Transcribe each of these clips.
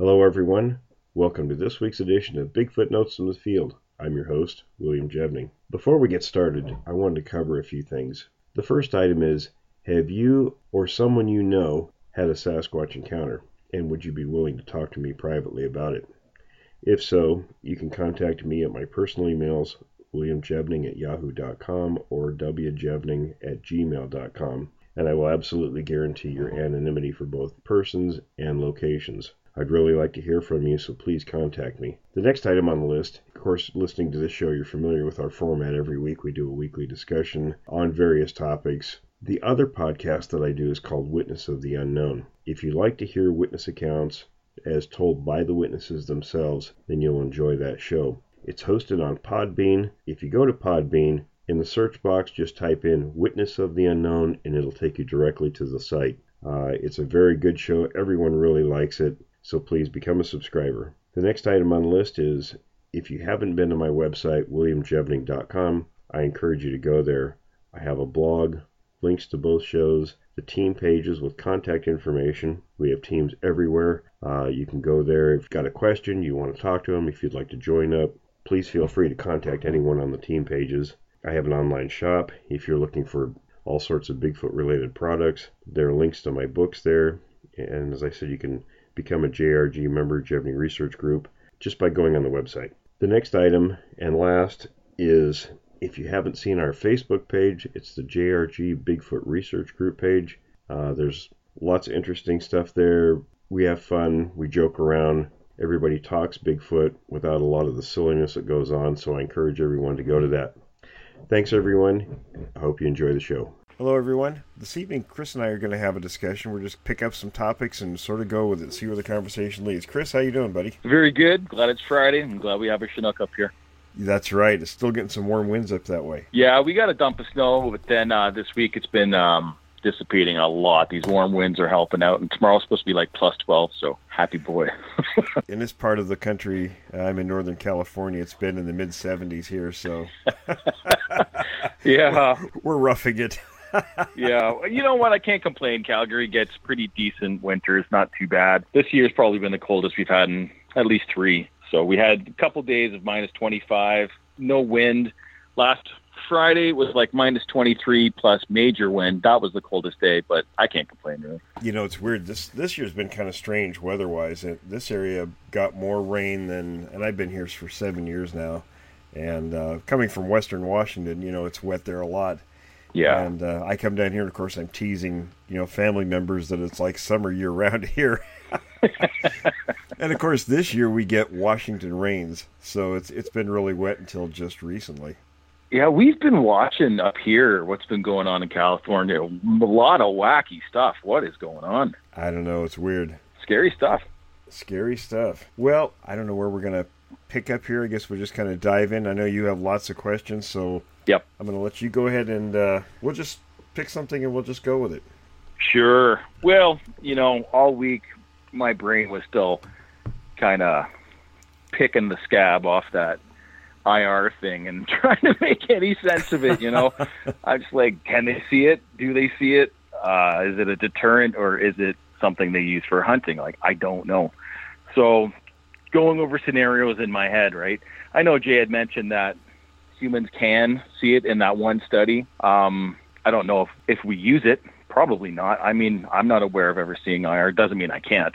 Hello, everyone. Welcome to this week's edition of Bigfoot Notes from the Field. I'm your host, William Jevning. Before we get started, I wanted to cover a few things. The first item is, have you or someone you know had a Sasquatch encounter, and would you be willing to talk to me privately about it? If so, you can contact me at my personal emails, williamjevning@yahoo.com or wjevning@gmail.com, and I will absolutely guarantee your anonymity for both persons and locations. I'd really like to hear from you, so please contact me. The next item on the list, of course, listening to this show, you're familiar with our format. Every week we do a weekly discussion on various topics. The other podcast that I do is called Witness of the Unknown. If you like to hear witness accounts as told by the witnesses themselves, then you'll enjoy that show. It's hosted on Podbean. If you go to Podbean, in the search box, just type in Witness of the Unknown, and it'll take you directly to the site. It's a very good show. Everyone really likes it. So please become a subscriber. The next item on the list is, if you haven't been to my website, williamjevning.com, I encourage you to go there. I have a blog, links to both shows, the team pages with contact information. We have teams everywhere. You can go there. If you've got a question, you want to talk to them, if you'd like to join up, please feel free to contact anyone on the team pages. I have an online shop. If you're looking for all sorts of Bigfoot-related products, there are links to my books there. And as I said, you can become a JRG member, Jevning Research Group, just by going on the website. The next item and last is, if you haven't seen our Facebook page, it's the JRG Bigfoot Research Group page. There's lots of interesting stuff there. We have fun. We joke around. Everybody talks Bigfoot without a lot of the silliness that goes on, so I encourage everyone to go to that. Thanks, everyone. I hope you enjoy the show. Hello, everyone. This evening, Chris and I are going to have a discussion. We'll just pick up some topics and sort of go with it, see where the conversation leads. Chris, how you doing, buddy? Very good. Glad it's Friday. I'm glad we have a Chinook up here. That's right. It's still getting some warm winds up that way. Yeah, we got a dump of snow, but then this week it's been dissipating a lot. These warm winds are helping out, and tomorrow's supposed to be like plus 12, so happy boy. In this part of the country, I'm in Northern California, it's been in the mid-70s here, so... Yeah. We're roughing it. Yeah, you know what? I can't complain. Calgary gets pretty decent winters, not too bad. This year's probably been the coldest we've had in at least 3. So we had a couple days of minus 25, no wind. Last Friday was like minus 23 plus major wind. That was the coldest day, but I can't complain, really. You know, it's weird. This year's been kind of strange weather-wise. This area got more rain than, and I've been here for 7 years now. And coming from Western Washington, you know, it's wet there a lot. Yeah. And I come down here, and of course, I'm teasing, you know, family members that it's like summer year-round here. And of course, this year we get Washington rains, so it's been really wet until just recently. Yeah, we've been watching up here what's been going on in California. A lot of wacky stuff. What is going on? I don't know. It's weird. Scary stuff. Scary stuff. Well, I don't know where we're going to pick up here. I guess we'll just kind of dive in. I know you have lots of questions, so yep. I'm going to let you go ahead and we'll just pick something and we'll just go with it. Sure. Well, you know, all week my brain was still kind of picking the scab off that IR thing and trying to make any sense of it, you know. I'm just like, can they see it? Do they see it? Is it a deterrent or is it something they use for hunting? Like, I don't know. So going over scenarios in my head, right? I know Jay had mentioned that humans can see it in that one study. I don't know if we use it. Probably not. I mean, I'm not aware of ever seeing IR. It doesn't mean I can't.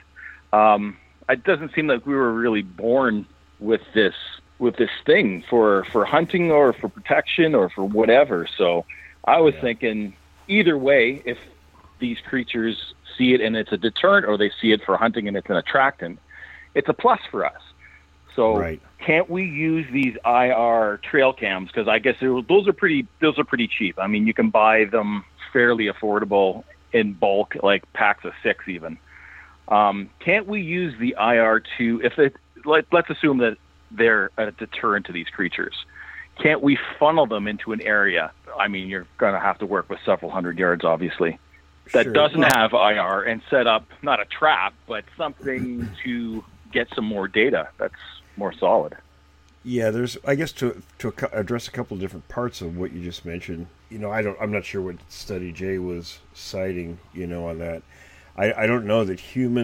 It doesn't seem like we were really born with this thing for hunting or for protection or for whatever. So I was thinking either way, if these creatures see it and it's a deterrent or they see it for hunting and it's an attractant, it's a plus for us. So Can't we use these IR trail cams? Because I guess those are pretty cheap. I mean, you can buy them fairly affordable in bulk, like packs of 6 even. Can't we use the IR to, let's assume that they're a deterrent to these creatures. Can't we funnel them into an area? I mean, you're going to have to work with several hundred yards, obviously, that doesn't have IR and set up, not a trap, but something to get some more data that's more solid. Yeah, there's, I guess, to address a couple of different parts of what you just mentioned. You know, I'm not sure what study Jay was citing, you know, on that. I don't know that humans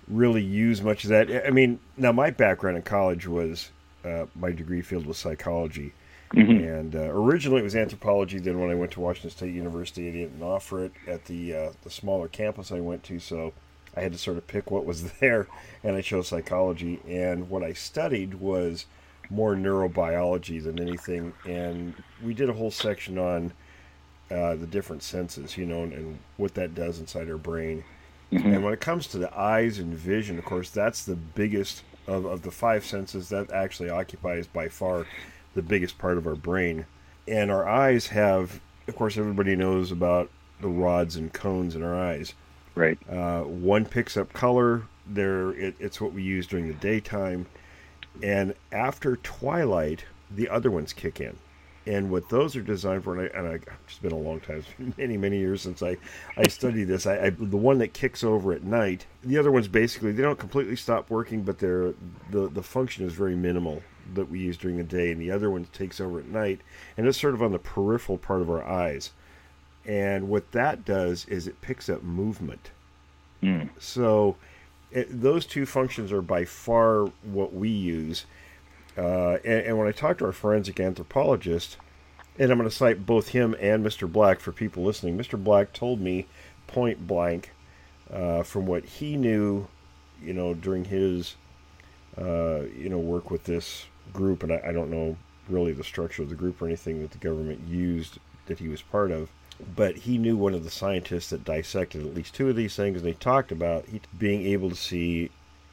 really use much of that. I mean, now my background in college was my degree field was psychology, and originally it was anthropology. Then when I went to Washington State University, I didn't offer it at the smaller campus I went to, so I had to sort of pick what was there, and I chose psychology. And what I studied was more neurobiology than anything, and we did a whole section on the different senses, and what that does inside our brain. And when it comes to the eyes and vision, of course, that's the biggest of the five senses. That actually occupies by far the biggest part of our brain. And our eyes have, of course, everybody knows about the rods and cones in our eyes. Right. One picks up color. It's what we use during the daytime. And after twilight, the other ones kick in. And what those are designed for, and it's been a long time, it's been many, many years since I studied this. The one that kicks over at night, the other ones basically, they don't completely stop working, but the function is very minimal that we use during the day, and the other one takes over at night, and it's sort of on the peripheral part of our eyes. And what that does is it picks up movement. So those two functions are by far what we use. And when I talked to our forensic anthropologist, and I'm going to cite both him and Mr. Black for people listening, Mr. Black told me point blank, from what he knew, during his, work with this group, and I don't know really the structure of the group or anything that the government used that he was part of, but he knew one of the scientists that dissected at least two of these things, and they talked about being able to see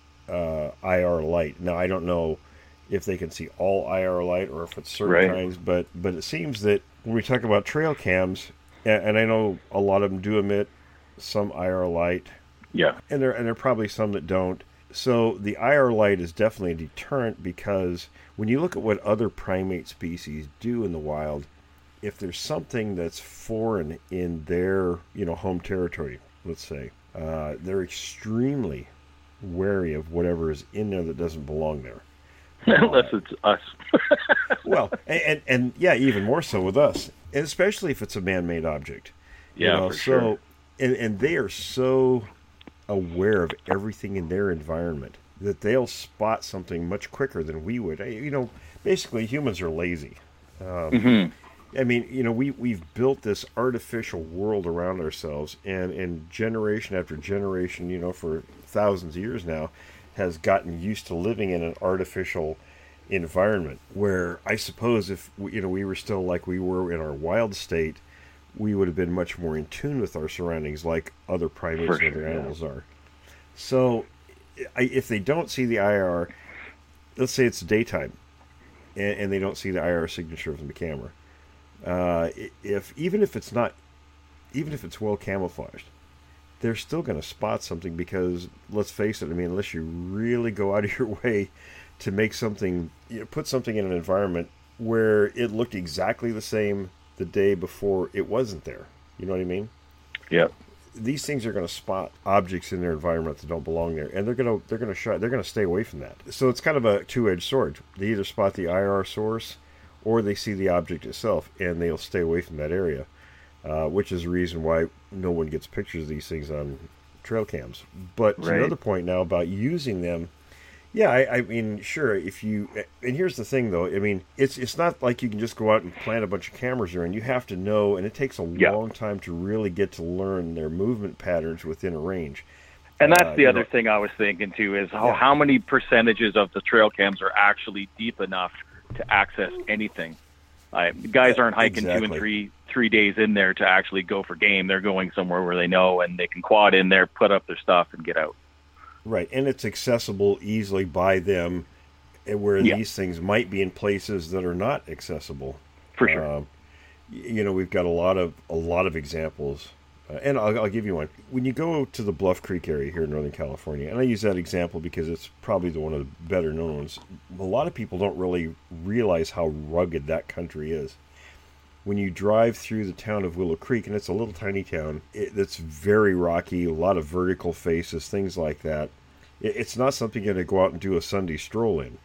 IR light. Now, I don't know if they can see all IR light or if it's certain kinds, but it seems that when we talk about trail cams, and I know a lot of them do emit some IR light, and there are probably some that don't. So the IR light is definitely a deterrent, because when you look at what other primate species do in the wild, if there's something that's foreign in their home territory, let's say, they're extremely wary of whatever is in there that doesn't belong there. Unless it's us. Well, and yeah, even more so with us, and especially if it's a man-made object. For sure. And they are so aware of everything in their environment that they'll spot something much quicker than we would. Basically, humans are lazy. I mean, we've built this artificial world around ourselves, and generation after generation, for thousands of years now, has gotten used to living in an artificial environment, where I suppose if we were still like we were in our wild state, we would have been much more in tune with our surroundings, like other primates and other animals are. So if they don't see the IR, let's say it's daytime, and they don't see the IR signature from the camera, even if it's well camouflaged, they're still going to spot something, because let's face it, unless you really go out of your way to make something, put something in an environment where it looked exactly the same the day before it wasn't there. You know what I mean? Yep. These things are going to spot objects in their environment that don't belong there, and they're going to stay away from that. So it's kind of a two-edged sword. They either spot the IR source, or they see the object itself, and they'll stay away from that area. Which is the reason why no one gets pictures of these things on trail cams. But to another point now about using them, I mean, sure, and here's the thing though, it's not like you can just go out and plant a bunch of cameras around. You have to know, and it takes a long time to really get to learn their movement patterns within a range. And that's the other thing I was thinking too, is how many percentages of the trail cams are actually deep enough to access anything. Guys aren't hiking 2 and 3 days in there to actually go for game. They're going somewhere where they know, and they can quad in there, put up their stuff, and get out. Right, and it's accessible easily by them, where these things might be in places that are not accessible. For sure. We've got a lot of examples, and I'll give you one. When you go to the Bluff Creek area here in Northern California, and I use that example because it's probably one of the better known ones, a lot of people don't really realize how rugged that country is. When you drive through the town of Willow Creek, and it's a little tiny town, it's very rocky, a lot of vertical faces, things like that. It's not something you're going to go out and do a Sunday stroll in.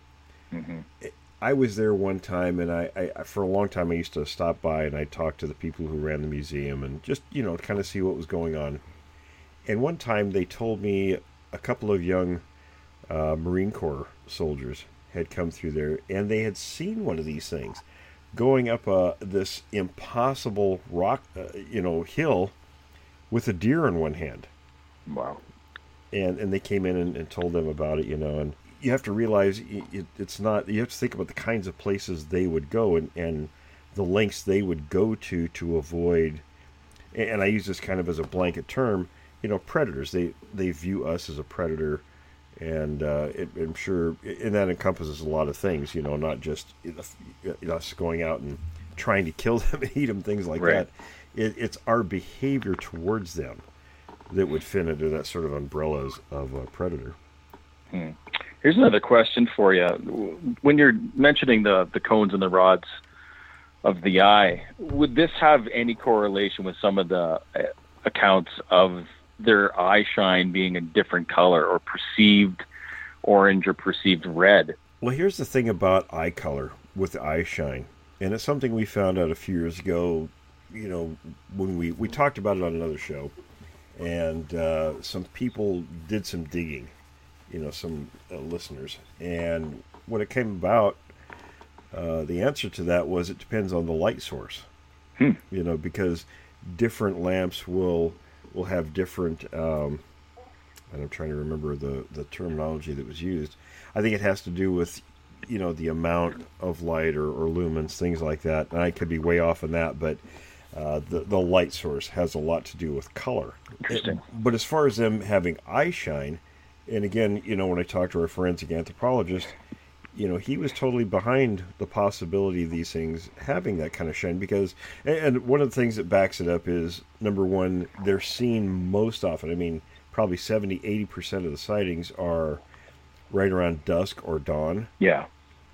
I was there one time, and I for a long time I used to stop by and I talked to the people who ran the museum and just kind of see what was going on. And one time they told me a couple of young Marine Corps soldiers had come through there, and they had seen one of these things going up this impossible rock, hill with a deer in one hand. Wow. And they came in and told them about it, and you have to realize it's not, you have to think about the kinds of places they would go and the lengths they would go to avoid, and I use this kind of as a blanket term, predators. They view us as a predator, and I'm sure, and that encompasses a lot of things, not just us going out and trying to kill them and eat them, things like right. that. It's our behavior towards them that would fit into that sort of umbrellas of a predator. Here's another question for you. When you're mentioning the cones and the rods of the eye, would this have any correlation with some of the accounts of their eye shine being a different color, or perceived orange or perceived red? Well, here's the thing about eye color with the eye shine, and it's something we found out a few years ago, when we talked about it on another show, and some people did some digging, some listeners, and when it came about, the answer to that was it depends on the light source. Because different lamps will have different, and I'm trying to remember the terminology that was used. I think it has to do with, the amount of light or lumens, things like that. And I could be way off on that, but the light source has a lot to do with color. Interesting. But as far as them having eye shine, and again, when I talked to our forensic anthropologist, he was totally behind the possibility of these things having that kind of shine, because, and one of the things that backs it up is, number one, they're seen most often. I mean, probably 70-80% of the sightings are right around dusk or dawn. Yeah.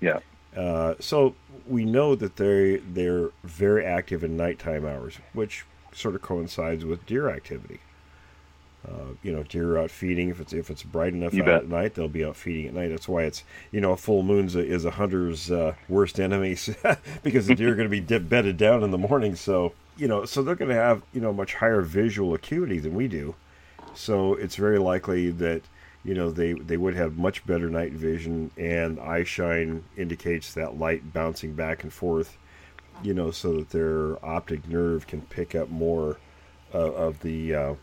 So we know that they're very active in nighttime hours, which sort of coincides with deer activity. Deer are out feeding. If it's bright enough out at night, they'll be out feeding at night. That's why it's, a full moon is a hunter's worst enemy, because the deer are going to be bedded down in the morning. So, so they're going to have, much higher visual acuity than we do. So it's very likely that, they would have much better night vision, and eye shine indicates that light bouncing back and forth, so that their optic nerve can pick up more of the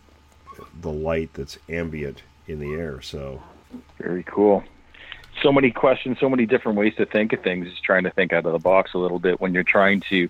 light that's ambient in the air. So very cool. So many questions, so many different ways to think of things. Just trying to think out of the box a little bit when you're trying to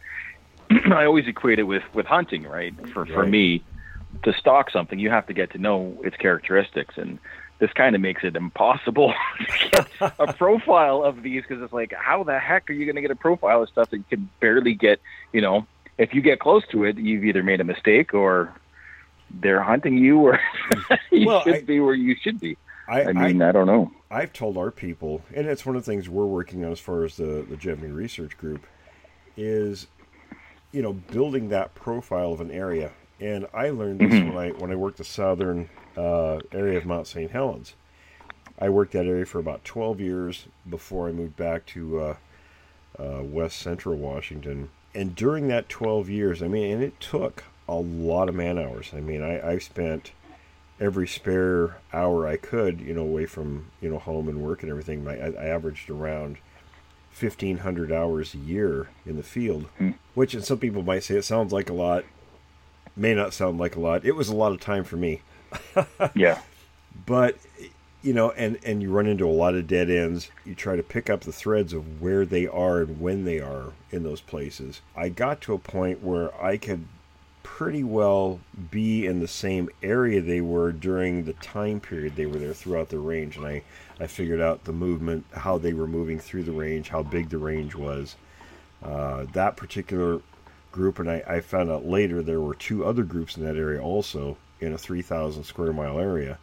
I always equate it with hunting, right? For me, to stalk something, you have to get to know its characteristics, and this kind of makes it impossible to get a profile of these, because it's like, how the heck are you going to get a profile of stuff that you can barely get? If you get close to it, you've either made a mistake, or they're hunting you, or you should be where you should be. I don't know. I've told our people, and it's one of the things we're working on as far as the Gemini Research Group, is, building that profile of an area. And I learned this when I worked the southern area of Mount St. Helens. I worked that area for about 12 years before I moved back to west central Washington. And during that 12 years, and it took a lot of man hours. I spent every spare hour I could, away from, home and work and everything. I averaged around 1,500 hours a year in the field, which, and some people might say it sounds like a lot, may not sound like a lot. It was a lot of time for me. Yeah. But, and you run into a lot of dead ends. You try to pick up the threads of where they are and when they are in those places. I got to a point where I could pretty well be in the same area they were during the time period they were there throughout the range, and I figured out the movement, how they were moving through the range, how big the range was. That particular group, and I found out later there were two other groups in that area also, in a 3,000 square mile area.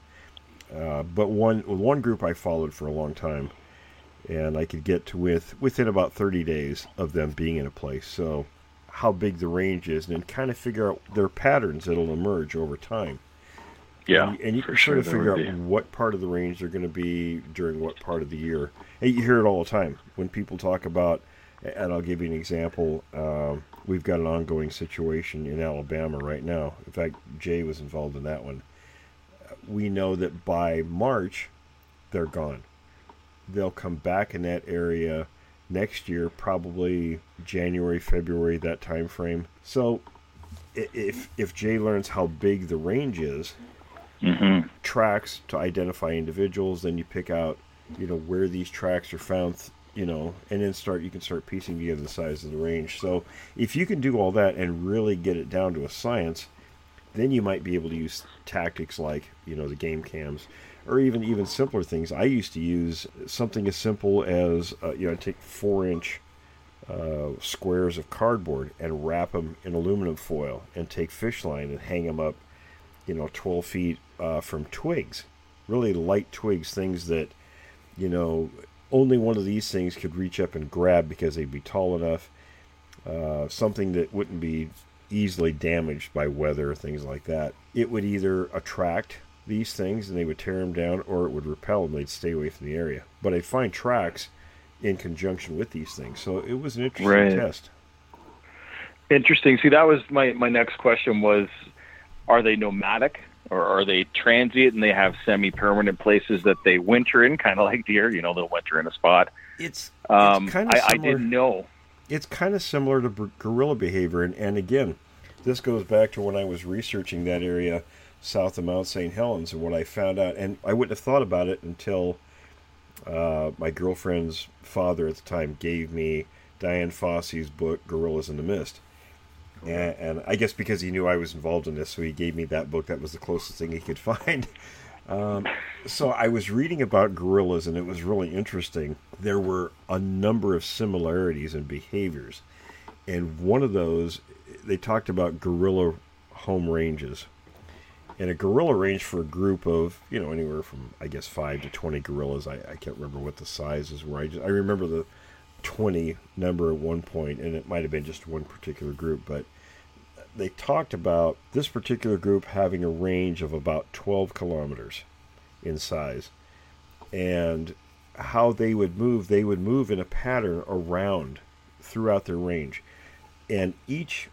But one group I followed for a long time, and I could get to within about 30 days of them being in a place. So how big the range is, and then kind of figure out their patterns that'll emerge over time. Yeah, and you can sort of figure out what part of the range they're going to be during what part of the year. And you hear it all the time when people talk about, and I'll give you an example. We've got an ongoing situation in Alabama right now. In fact, Jay was involved in that one. we know that by March, they're gone. They'll come back in that area next year, probably January, February, that time frame. So if Jay learns how big the range is, tracks to identify individuals, then you pick out, where these tracks are found, and then you can start piecing together the size of the range. So if you can do all that and really get it down to a science, then you might be able to use tactics like, the game cams, or even simpler things. I used to use something as simple as, I'd take 4-inch squares of cardboard and wrap them in aluminum foil and take fish line and hang them up, 12 feet from twigs, really light twigs, things that, only one of these things could reach up and grab because they'd be tall enough, something that wouldn't be easily damaged by weather or things like that. It would either attract these things and they would tear them down, or it would repel them, they'd stay away from the area. But I'd find tracks in conjunction with these things. So it was an interesting test. Interesting. See, that was my next question was, are they nomadic or are they transient and they have semi-permanent places that they winter in, kind of like deer, they'll winter in a spot? It's kind of similar. I didn't know. It's kind of similar to guerrilla behavior. And again, this goes back to when I was researching that area south of Mount St. Helens and what I found out. And I wouldn't have thought about it until my girlfriend's father at the time gave me Diane Fossey's book, Gorillas in the Mist. And I guess because he knew I was involved in this, so he gave me that book. That was the closest thing he could find. So I was reading about gorillas, and it was really interesting. There were a number of similarities in behaviors. And one of those, they talked about gorilla home ranges. And a gorilla range for a group of, anywhere from, 5 to 20 gorillas. I can't remember what the sizes were. I remember the 20 number at one point, and it might have been just one particular group, but they talked about this particular group having a range of about 12 kilometers in size, and how they would move in a pattern around throughout their range, and each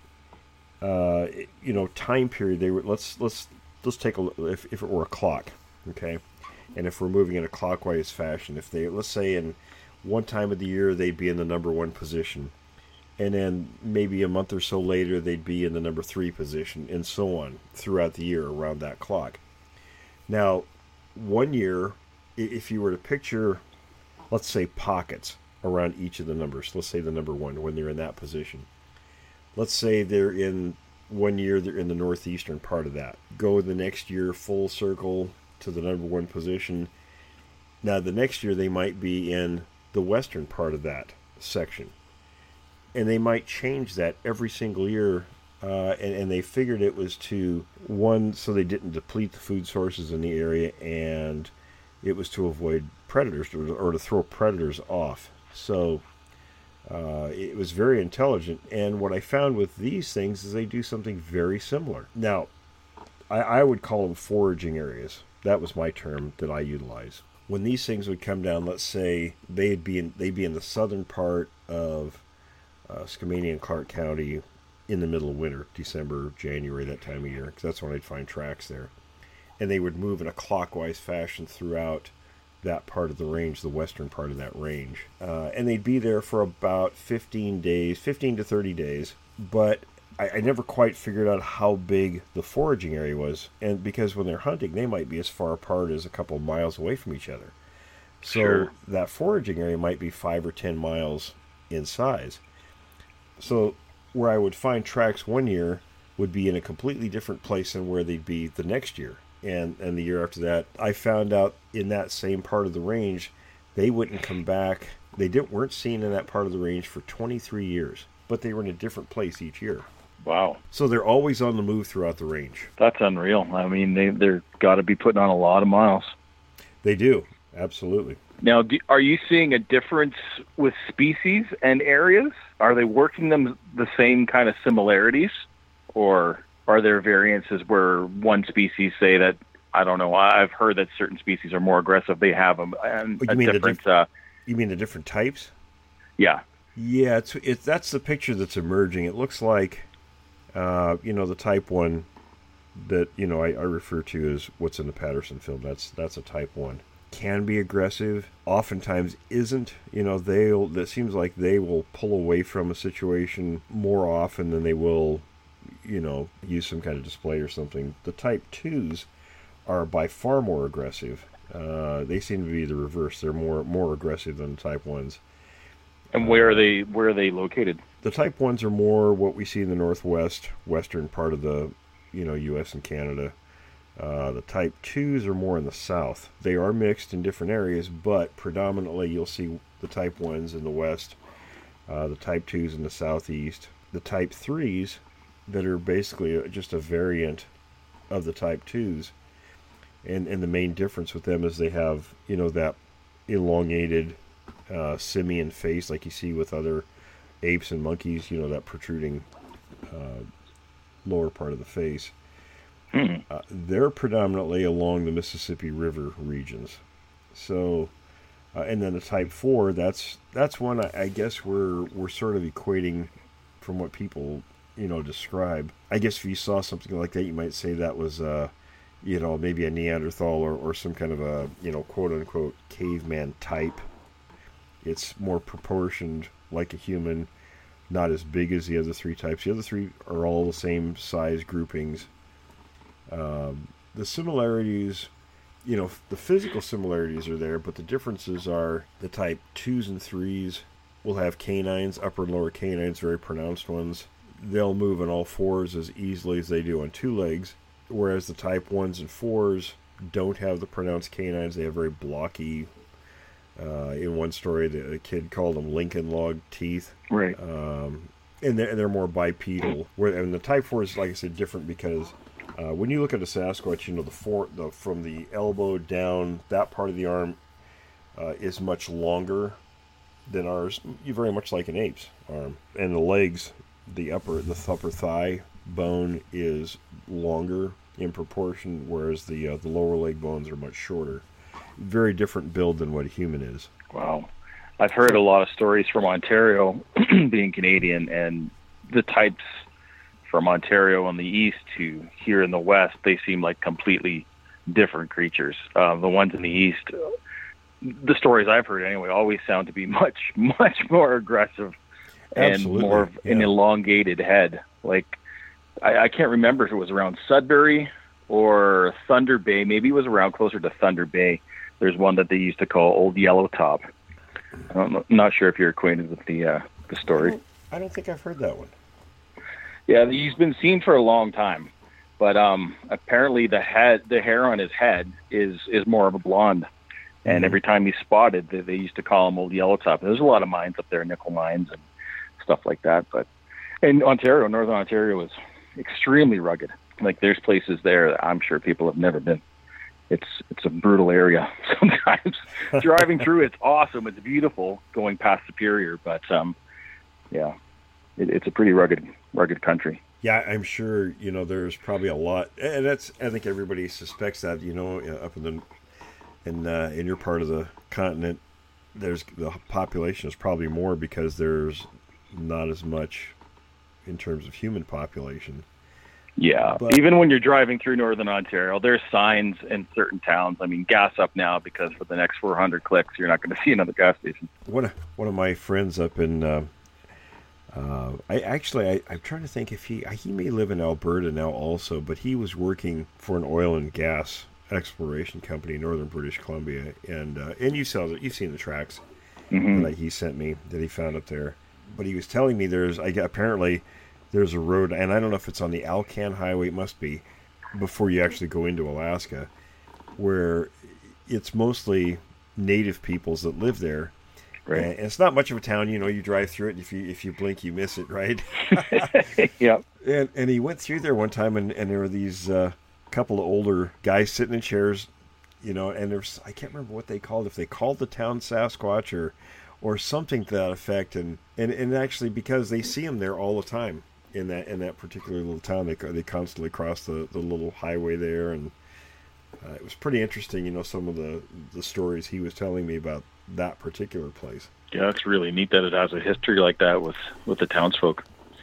time period they were let's take a look. If it were a clock, okay, and if we're moving in a clockwise fashion, if they, let's say in one time of the year they'd be in the number 1 position, and then maybe a month or so later they'd be in the number 3 position, and so on throughout the year around that clock. Now, one year, if you were to picture, let's say, pockets around each of the numbers, let's say the number 1 when they're in that position. Let's say they're in one year, they're in the northeastern part of that. Go the next year full circle to the number 1 position. Now the next year they might be in the western part of that section, and they might change that every single year, and they figured it was to, one, so they didn't deplete the food sources in the area, and it was to avoid predators, or to throw predators off. So it was very intelligent, and what I found with these things is they do something very similar. Now, I would call them foraging areas. That was my term that I utilize. When these things would come down, let's say they'd be in the southern part of Skamania and Clark County in the middle of winter, December, January, that time of year, because that's when I'd find tracks there. And they would move in a clockwise fashion throughout that part of the range, the western part of that range. And they'd be there for about 15 to 30 days. But I never quite figured out how big the foraging area was. And because when they're hunting, they might be as far apart as a couple of miles away from each other. So sure, that foraging area might be 5 or 10 miles in size. So where I would find tracks one year would be in a completely different place than where they'd be the next year. And the year after that, I found out in that same part of the range, they wouldn't come back. They weren't seen in that part of the range for 23 years, but they were in a different place each year. Wow. So they're always on the move throughout the range. That's unreal. I mean, they're got to be putting on a lot of miles. They do, absolutely. Now, are you seeing a difference with species and areas? Are they working them the same kind of similarities, or are there variances where one species, say that, I don't know, I've heard that certain species are more aggressive, they have a different... You mean the different types? Yeah. Yeah, that's the picture that's emerging. It looks like, the type 1, that, I refer to as what's in the Patterson film. That's a type 1. Can be aggressive, oftentimes isn't. That seems like they will pull away from a situation more often than they will, use some kind of display or something. The type 2s are by far more aggressive. They seem to be the reverse. They're more aggressive than the type 1s. And where are they located? The type 1s are more what we see in the western part of the, U.S. and Canada. The type 2s are more in the south. They are mixed in different areas, but predominantly you'll see the type 1s in the west, the type 2s in the southeast. The type 3s that are basically just a variant of the type 2s. And the main difference with them is they have, that elongated simian face like you see with other apes and monkeys, that protruding lower part of the face. They're predominantly along the Mississippi River regions. So, and then the type 4, that's one I guess we're sort of equating from what people, describe. I guess if you saw something like that, you might say that was, maybe a Neanderthal or some kind of a, quote unquote caveman type. It's more proportioned like a human, not as big as the other 3 types. The other 3 are all the same size groupings. The similarities, the physical similarities are there, but the differences are the type 2s and 3s will have canines, upper and lower canines, very pronounced ones. They'll move on all 4s as easily as they do on 2 legs, whereas the type 1s and 4s don't have the pronounced canines. They have very blocky, in one story, the kid called them Lincoln log teeth. Right. And they're more bipedal. And the type 4 is, like I said, different because when you look at a Sasquatch, from the elbow down, that part of the arm is much longer than ours, very much like an ape's arm. And the legs, the upper thigh bone is longer in proportion, whereas the lower leg bones are much shorter. Very different build than what a human is. Wow. I've heard a lot of stories from Ontario, being Canadian, and the types from Ontario on the east to here in the west, they seem like completely different creatures. The ones in the east, the stories I've heard anyway, always sound to be much, much more aggressive. Absolutely. And more of an elongated head. Like, I can't remember if it was around Sudbury or Thunder Bay. Maybe it was around closer to Thunder Bay. There's one that they used to call Old Yellow Top. I'm not sure if you're acquainted with the story. I don't think I've heard that one. Yeah, he's been seen for a long time, but apparently the hair on his head is more of a blonde, and every time he's spotted, they used to call him Old Yellow Top. There's a lot of mines up there, nickel mines and stuff like that. But in Ontario, Northern Ontario is extremely rugged. Like, there's places there that I'm sure people have never been. It's a brutal area sometimes. Driving through, it's awesome. It's beautiful going past Superior, but it's a pretty rugged country. Yeah, I'm sure, there's probably a lot, and I think everybody suspects that, up in your part of the continent, the population is probably more because there's not as much in terms of human population. Yeah, but even when you're driving through Northern Ontario, there's signs in certain towns. I mean, gas up now, because for the next 400 clicks, you're not going to see another gas station. One of my friends up in, I'm trying to think if he may live in Alberta now also, but he was working for an oil and gas exploration company in northern British Columbia, and you've seen the tracks that he sent me that he found up there. But he was telling me apparently there's a road, and I don't know if it's on the Alcan Highway, it must be, before you actually go into Alaska, where it's mostly native peoples that live there. Right. And it's not much of a town, you drive through it, and if you blink, you miss it, right? Yep. And he went through there one time, and there were these couple of older guys sitting in chairs, and there's, I can't remember what they called, if they called the town Sasquatch or something to that effect, and actually, because they see them there all the time in that particular little town, they constantly cross the little highway there, and it was pretty interesting, some of the stories he was telling me about that particular place. Yeah, it's really neat that it has a history like that with the townsfolk.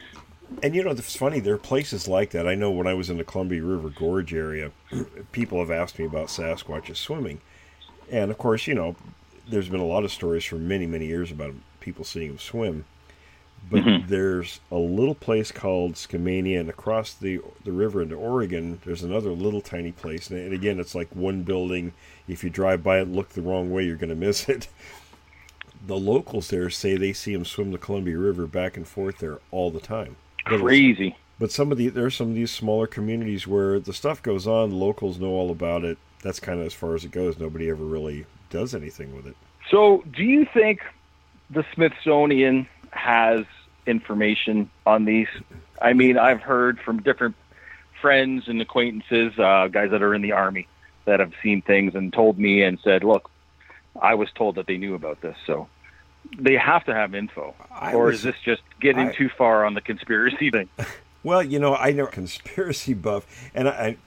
And it's funny, there are places like that. I know when I was in the Columbia River Gorge area, people have asked me about Sasquatches swimming. And of course, there's been a lot of stories for many, many years about people seeing them swim. But there's a little place called Skamania, and across the river into Oregon, there's another little tiny place. And again, it's like one building. If you drive by it, look the wrong way, you're going to miss it. The locals there say they see them swim the Columbia River back and forth there all the time. Crazy. But there are some of these smaller communities where the stuff goes on, the locals know all about it. That's kind of as far as it goes. Nobody ever really does anything with it. So do you think the Smithsonian has information on these? I mean, I've heard from different friends and acquaintances, guys that are in the Army, that have seen things and told me and said, look, I was told that they knew about this. So they have to have info. Is this just getting too far on the conspiracy thing? Well, I know conspiracy buff, but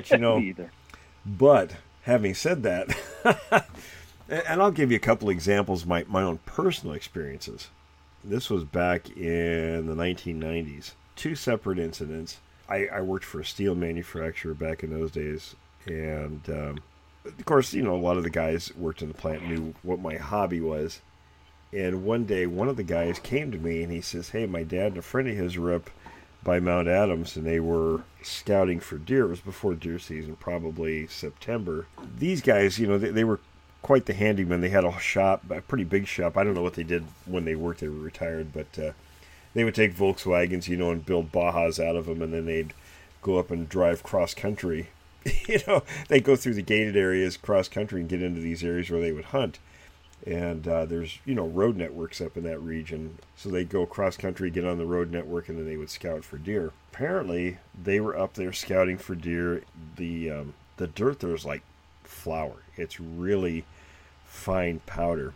but having said that, and I'll give you a couple examples of my own personal experiences. This was back in the 1990s. Two separate incidents. I worked for a steel manufacturer back in those days, and of course, a lot of the guys worked in the plant knew what my hobby was. And one day, one of the guys came to me and he says, hey, my dad and a friend of his were up by Mount Adams and they were scouting for deer. It was before deer season, probably September. These guys, they were quite the handyman. They had a shop, a pretty big shop. I don't know what they did when they worked. They were retired, but they would take Volkswagens, and build Bajas out of them, and then they'd go up and drive cross country. They'd go through the gated areas cross country and get into these areas where they would hunt. And there's, road networks up in that region. So they'd go cross country, get on the road network, and then they would scout for deer. Apparently, they were up there scouting for deer. The dirt there is like flour. It's really fine powder.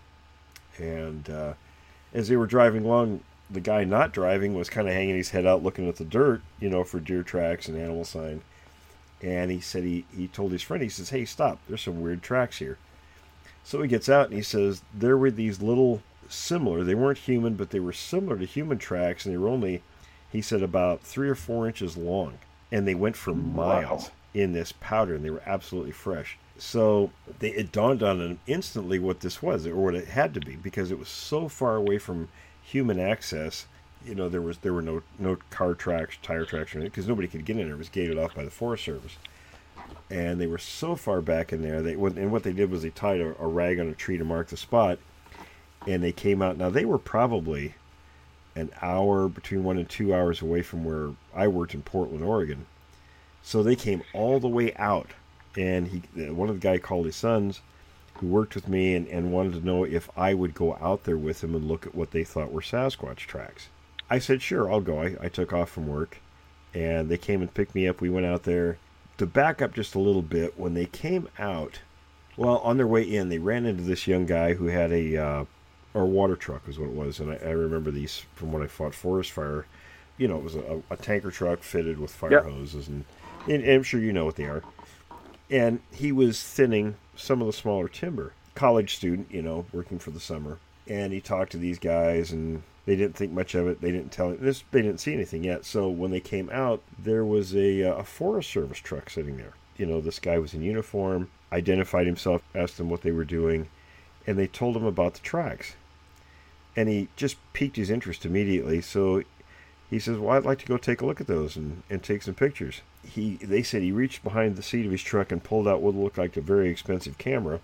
And as they were driving along, the guy not driving was kind of hanging his head out looking at the dirt, for deer tracks and animal sign. And he said he told his friend, he says, hey, stop. There's some weird tracks here. So he gets out and he says there were these little similar, they weren't human, but they were similar to human tracks, and they were only, he said, about 3 or 4 inches long. And they went for miles in this powder, and they were absolutely fresh. So it dawned on them instantly what this was, or what it had to be, because it was so far away from human access. There were no car tracks, tire tracks, or anything, because nobody could get in there. It was gated off by the Forest Service. And they were so far back in there. And what they did was they tied a rag on a tree to mark the spot, and they came out. Now, they were probably an hour, between 1 and 2 hours away from where I worked in Portland, Oregon. So they came all the way out, and one of the guy called his sons, who worked with me, and wanted to know if I would go out there with him and look at what they thought were Sasquatch tracks. I said, sure, I'll go. I took off from work, and they came and picked me up. We went out there. To back up just a little bit, when they came out, well, on their way in, they ran into this young guy who had a water truck is what it was. And I remember these from when I fought forest fire. It was a tanker truck fitted with fire hoses, and I'm sure you know what they are. And he was thinning some of the smaller timber. College student, working for the summer. And he talked to these guys, and they didn't think much of it. They didn't tell this. They didn't see anything yet. So when they came out, there was a Forest Service truck sitting there. This guy was in uniform, identified himself, asked them what they were doing, and they told him about the tracks. And he just piqued his interest immediately. So he says, well, I'd like to go take a look at those and take some pictures. They said he reached behind the seat of his truck and pulled out what looked like a very expensive camera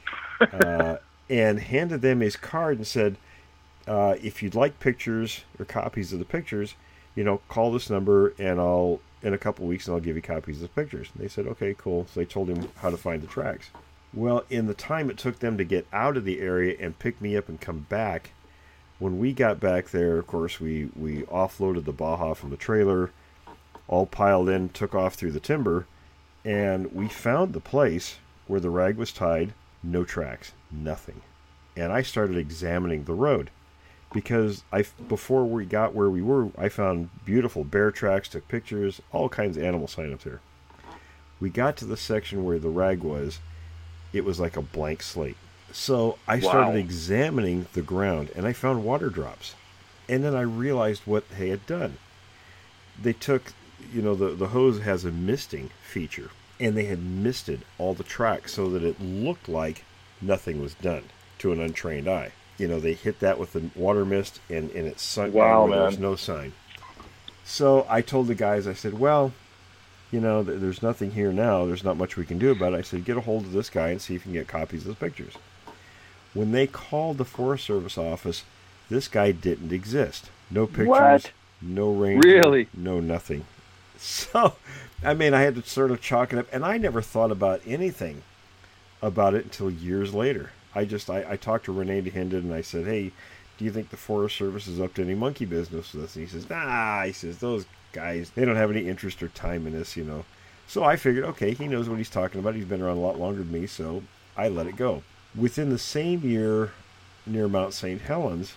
and handed them his card and said, if you'd like pictures or copies of the pictures, call this number, and in a couple of weeks, and I'll give you copies of the pictures. And they said, okay, cool. So they told him how to find the tracks. Well, in the time it took them to get out of the area and pick me up and come back, when we got back there, of course, we offloaded the Baja from the trailer, all piled in, took off through the timber, and we found the place where the rag was tied. No tracks, nothing. And I started examining the road. Because before we got where we were, I found beautiful bear tracks, took pictures, all kinds of animal sign up there. We got to the section where the rag was. It was like a blank slate. So I started examining the ground, and I found water drops. And then I realized what they had done. they took, the hose has a misting feature, and they had misted all the tracks so that it looked like nothing was done to an untrained eye. They hit that with the water mist, and it sunk down where there was no sign. So I told the guys, I said, well, there's nothing here now. There's not much we can do about it. I said, get a hold of this guy and see if you can get copies of those pictures. When they called the Forest Service office, this guy didn't exist. No pictures, what? No ranger, really? No nothing. So, I had to sort of chalk it up, and I never thought about anything about it until years later. I talked to Renee DeHinden, and I said, hey, do you think the Forest Service is up to any monkey business with this? And he says, nah, those guys, they don't have any interest or time in this, So I figured, okay, he knows what he's talking about. He's been around a lot longer than me, so I let it go. Within the same year, near Mount St. Helens,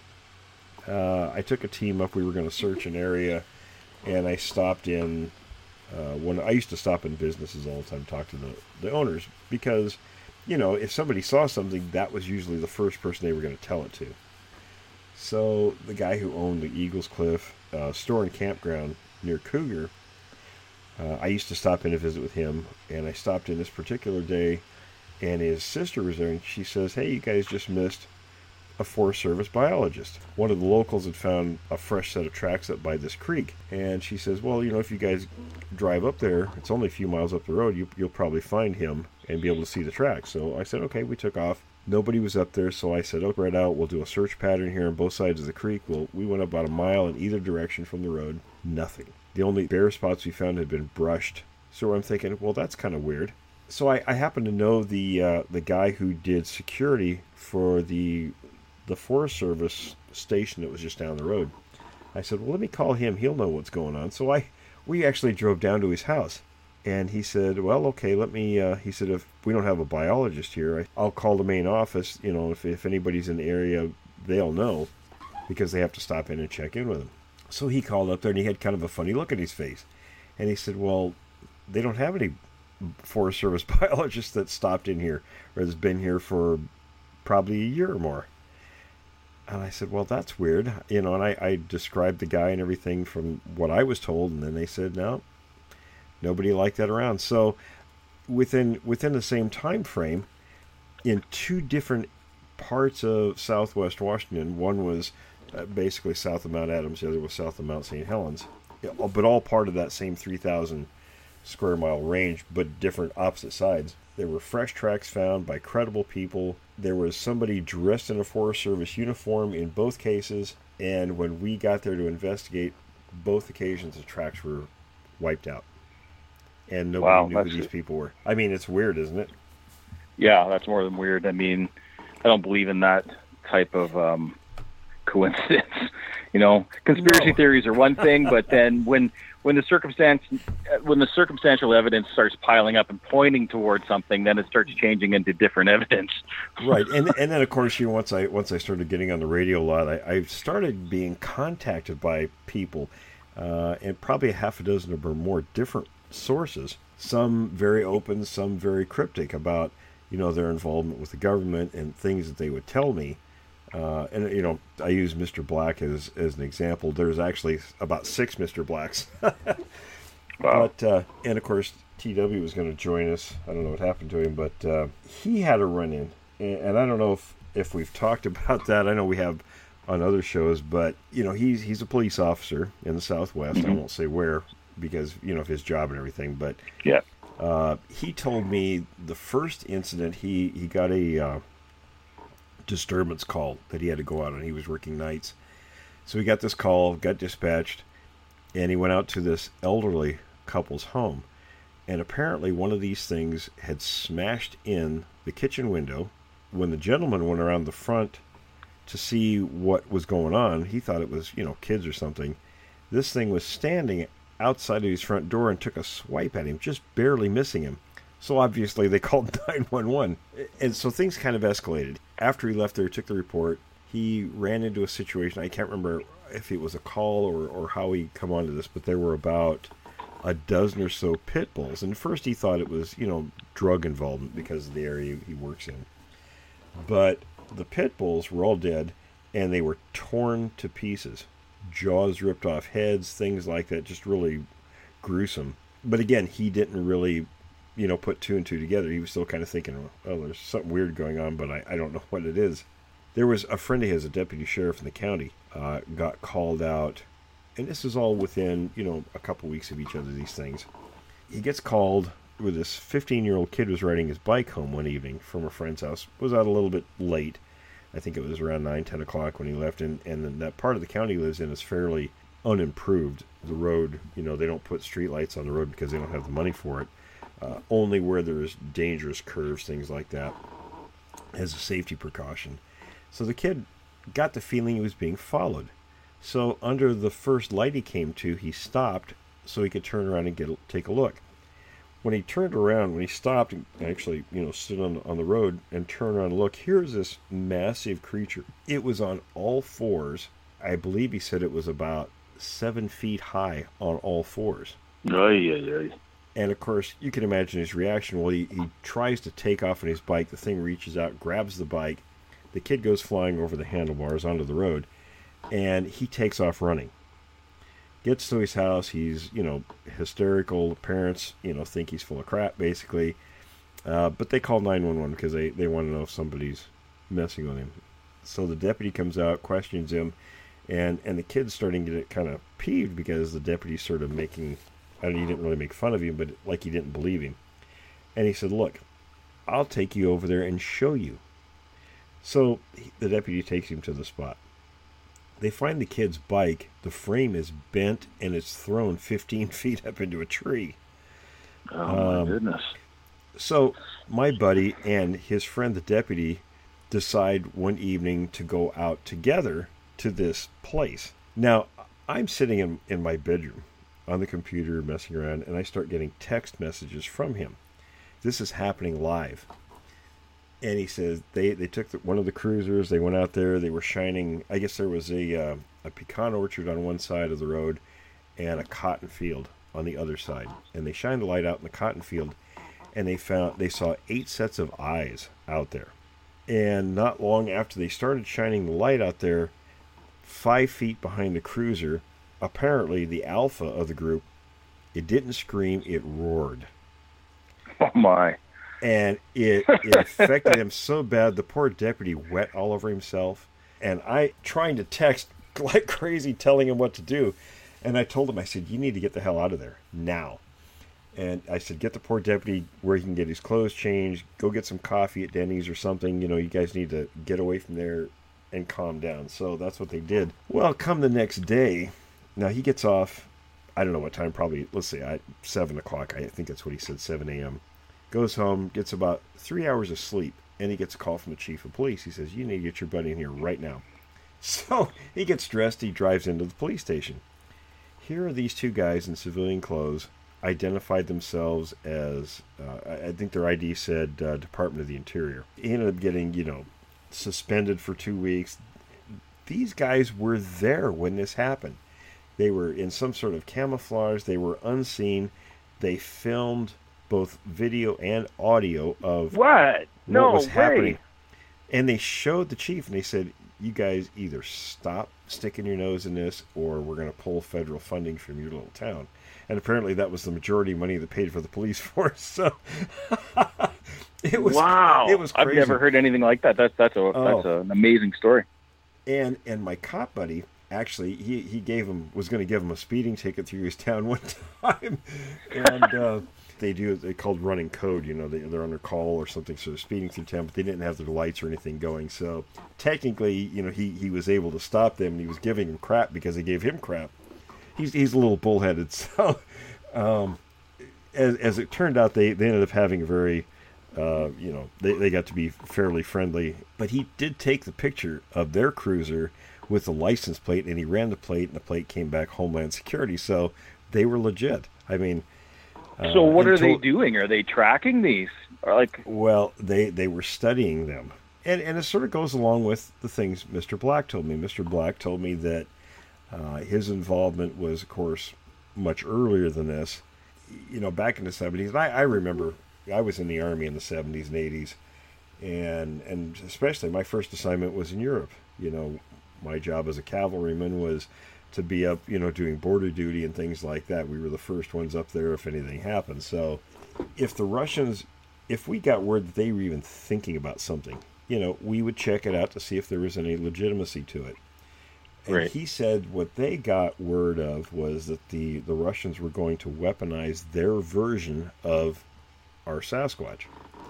I took a team up. We were going to search an area, and I stopped in. When I used to stop in businesses all the time, talk to the owners, because, if somebody saw something, that was usually the first person they were going to tell it to. So the guy who owned the Eagles Cliff store and campground near Cougar, I used to stop in to visit with him, and I stopped in this particular day, and his sister was there, and she says, hey, you guys just missed a Forest Service biologist. One of the locals had found a fresh set of tracks up by this creek, and she says, well, if you guys drive up there, it's only a few miles up the road, you'll probably find him and be able to see the tracks. So I said, okay, we took off. Nobody was up there, so I said, okay, right out, we'll do a search pattern here on both sides of the creek. We went about a mile in either direction from the road. Nothing. The only bare spots we found had been brushed. So I'm thinking, well, that's kind of weird. So I happen to know the guy who did security for the Forest Service station that was just down the road. I said, well, let me call him. He'll know what's going on. So we actually drove down to his house. And he said, well, okay, let me, he said, if we don't have a biologist here, I'll call the main office. If anybody's in the area, they'll know, because they have to stop in and check in with him. So he called up there, and he had kind of a funny look at his face. And he said, well, they don't have any Forest Service biologist that stopped in here or has been here for probably a year or more. And I said, well, that's weird. And I described the guy and everything from what I was told, and then they said, no, nobody liked that around. So within the same time frame, in two different parts of southwest Washington, one was basically south of Mount Adams, the other was south of Mount St. Helens, but all part of that same 3,000 square mile range, but different opposite sides. There were fresh tracks found by credible people. There was somebody dressed in a Forest Service uniform in both cases, and when we got there to investigate, both occasions the tracks were wiped out. And nobody knew who these people were. It's weird, isn't it? Yeah, that's more than weird. I don't believe in that type of coincidence. Conspiracy theories are one thing, but then when the circumstantial evidence starts piling up and pointing towards something, then it starts changing into different evidence. Right, and then of course, once I started getting on the radio a lot, I started being contacted by people, and probably a half a dozen or more different sources. Some very open, some very cryptic about their involvement with the government and things that they would tell me. And I use Mr. Black as an example. There's actually about 6 Mr. Blacks. Wow. But and of course TW was going to join us. I don't know what happened to him, but he had a run-in, and I don't know if we've talked about that. I know we have on other shows, but he's a police officer in the Southwest. Mm-hmm. I won't say where because of his job and everything, but yeah. He told me the first incident he got a disturbance call that he had to go out on. He was working nights, so he got this call, got dispatched, and he went out to this elderly couple's home, and apparently one of these things had smashed in the kitchen window. When the gentleman went around the front to see what was going on, he thought it was kids or something. This thing was standing outside of his front door and took a swipe at him, just barely missing him. So obviously they called 911. And so things kind of escalated. After he left there, took the report, he ran into a situation. I can't remember if it was a call or how he come onto this, but there were about a dozen or so pit bulls. And first he thought it was, drug involvement because of the area he works in. But the pit bulls were all dead, and they were torn to pieces. jaws ripped off heads, things like that, just really gruesome. But again, he didn't really, put two and two together. He was still kind of thinking, oh, there's something weird going on, but I don't know what it is. There was a friend of his, a deputy sheriff in the county, got called out, and this is all within, a couple weeks of each other, these things. He gets called where this 15-year-old kid was riding his bike home one evening from a friend's house, was out a little bit late. I think it was around 9, 10 o'clock when he left, and that part of the county he lives in is fairly unimproved. The road, they don't put street lights on the road because they don't have the money for it. Only where there's dangerous curves, things like that, as a safety precaution. So the kid got the feeling he was being followed. So under the first light he came to, he stopped so he could turn around and take a look. When he turned around, when he stopped and actually, stood on the road and turned around and looked, here's this massive creature. It was on all fours. I believe he said it was about 7 feet high on all fours. Aye. And of course, you can imagine his reaction. Well, he tries to take off on his bike. The thing reaches out, grabs the bike. The kid goes flying over the handlebars onto the road, and he takes off running. Gets to his house. He's, hysterical. The parents, think he's full of crap, basically. But they call 911 because they want to know if somebody's messing with him. So the deputy comes out, questions him, and the kid's starting to get kind of peeved because the deputy's sort of making, he didn't really make fun of him, but like he didn't believe him. And he said, look, I'll take you over there and show you. So the deputy takes him to the spot. They find the kid's bike. The frame is bent and it's thrown 15 feet up into a tree. Oh, my goodness. So my buddy and his friend, the deputy, decide one evening to go out together to this place. Now, I'm sitting in my bedroom on the computer messing around, and I start getting text messages from him. This is happening live. And he says they took one of the cruisers, they went out there, they were shining, I guess there was a pecan orchard on one side of the road and a cotton field on the other side. And they shined the light out in the cotton field, and they saw 8 sets of eyes out there. And not long after they started shining the light out there, 5 feet behind the cruiser, apparently the alpha of the group, it didn't scream, it roared. Oh, my. And it affected him so bad, the poor deputy wet all over himself. And I, trying to text like crazy, telling him what to do. And I told him, I said, you need to get the hell out of there, now. And I said, get the poor deputy where he can get his clothes changed, go get some coffee at Denny's or something. You guys need to get away from there and calm down. So that's what they did. Well, come the next day, now he gets off, I don't know what time, probably, let's say 7 o'clock. I think that's what he said, 7 a.m. Goes home, gets about 3 hours of sleep, and he gets a call from the chief of police. He says, you need to get your buddy in here right now. So he gets dressed, he drives into the police station. Here are these 2 guys in civilian clothes, identified themselves as, I think their ID said Department of the Interior. He ended up getting, suspended for 2 weeks. These guys were there when this happened. They were in some sort of camouflage. They were unseen. They filmed both video and audio of what was happening. And they showed the chief, and they said, you guys either stop sticking your nose in this, or we're going to pull federal funding from your little town. And apparently that was the majority of money that paid for the police force. So it was, wow. It was crazy. I've never heard anything like that. That's an amazing story. And my cop buddy, actually, he was going to give him a speeding ticket through his town one time. And they called running code, they're under call or something, so they're speeding through town, but they didn't have their lights or anything going. So technically, he was able to stop them, and he was giving them crap because they gave him crap. He's a little bullheaded. So as it turned out, they ended up having a very, they got to be fairly friendly. But he did take the picture of their cruiser with the license plate, and he ran the plate, and the plate came back Homeland Security. So they were legit. I mean, so what are they doing? Are they tracking these? Well, they were studying them. And it sort of goes along with the things Mr. Black told me. Mr. Black told me that his involvement was, of course, much earlier than this. Back in the 70s. I remember I was in the Army in the 70s and 80s. And especially my first assignment was in Europe. My job as a cavalryman was to be up, doing border duty and things like that. We were the first ones up there if anything happened. So if the Russians, if we got word that they were even thinking about something, we would check it out to see if there was any legitimacy to it. And Right. he said what they got word of was that the Russians were going to weaponize their version of our Sasquatch.